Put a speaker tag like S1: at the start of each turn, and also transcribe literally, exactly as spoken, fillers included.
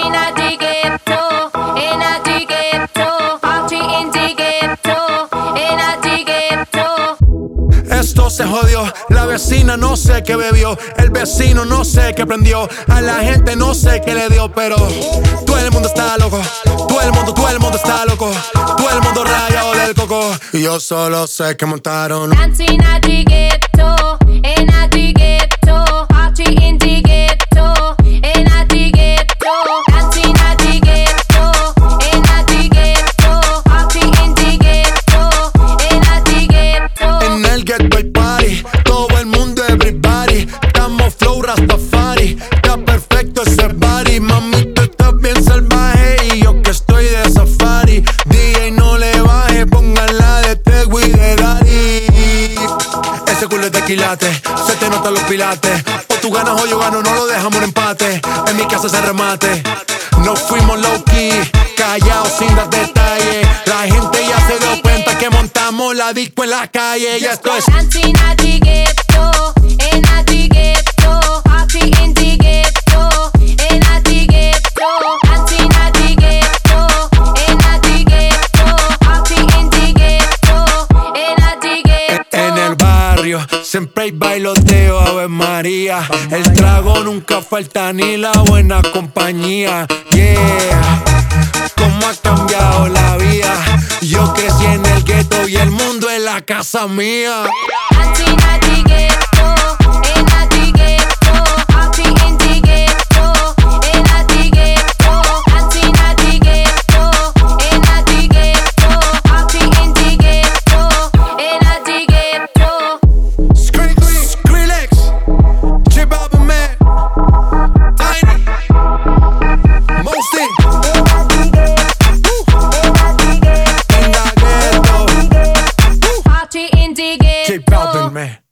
S1: Esto se jodió, la vecina no sé qué bebió, el vecino no sé qué prendió, a la gente no sé qué le dio, pero todo el mundo está loco, todo el mundo, todo el mundo está loco, todo el mundo rayado del coco, y yo solo sé que montaron
S2: Dancing at the ghetto, in at the ghetto, party in the ghetto, in at the ghetto, dancing at the ghetto, in at the ghetto, party in the ghetto, in at the ghetto.
S1: En el ghetto hay party, todo el mundo everybody, estamos flow rastafari, está perfecto ese body, mami tú estás bien salvaje y yo que estoy de safari, D J no le baje, pónganla de Tego y de Daddy. Ese culo es de quilate, se te notan los pilates, o tú ganas o yo gano, no lo dejamos en empate, en mi casa se remate, nos fuimos low key, callados sin dar detalles, la gente ya se dio cuenta que montamos la disco en la calle, y esto es
S2: Dancing at the ghetto, in at the ghetto, party in the ghetto, in at the ghetto, dancing at the ghetto, in at the ghetto, party in the ghetto, in at the ghetto.
S1: En el barrio siempre hay bailoteo, Ave María. El trago nunca falta ni la buena compañía. Yeah, cómo ha cambiado la vida. Yo crecí en el gueto y el mundo es la casa mía.
S2: Dancing at the ghetto, in at the ghetto, party in the ghetto, in at the ghetto, dancing at the ghetto, in at the ghetto, party in the ghetto, in at the ghetto.
S1: Skrillex, J Balvin, man, Tiny, Mosty,
S2: Party in the ghetto.
S1: J Balvin, man.